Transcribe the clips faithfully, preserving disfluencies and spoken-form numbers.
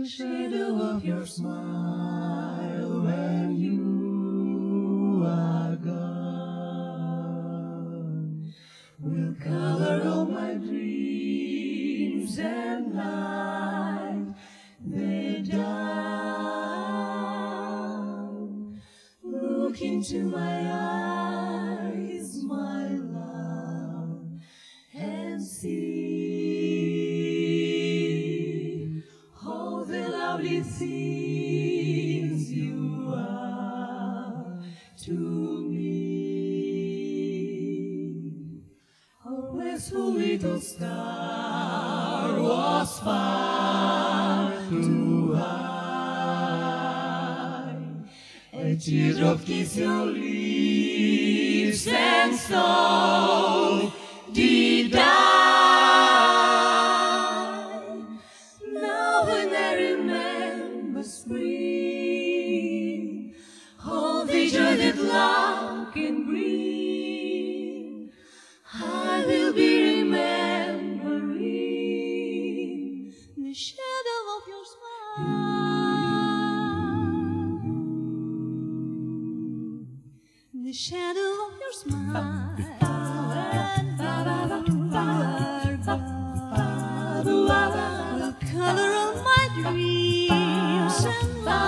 the shadow of your smile when you are gone will color all my dreams and light they down. Look into my eyes, my love, and see all the lovely things you are to me. Oh, wistful little star was far too high. A teardrop kissed your lips, and so did I. Now when I remember spring, all the joy that love can bring, I will be remembering the shadow of your smile, the shadow of your smile. Will color all my dreams and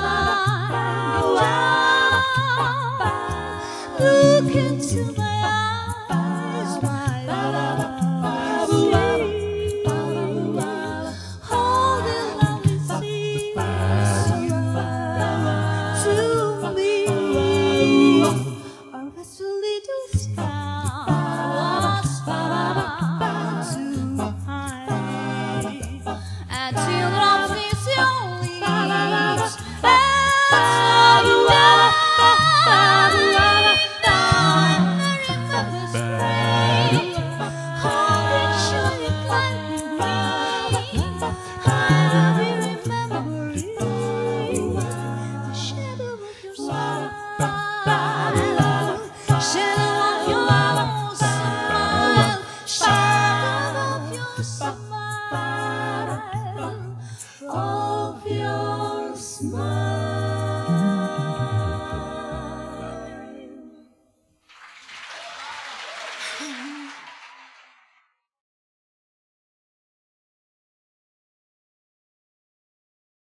light. Look into my eyes, my love, see all the lovely things you are to me. Our vessel little star was far too high. A teardrop is your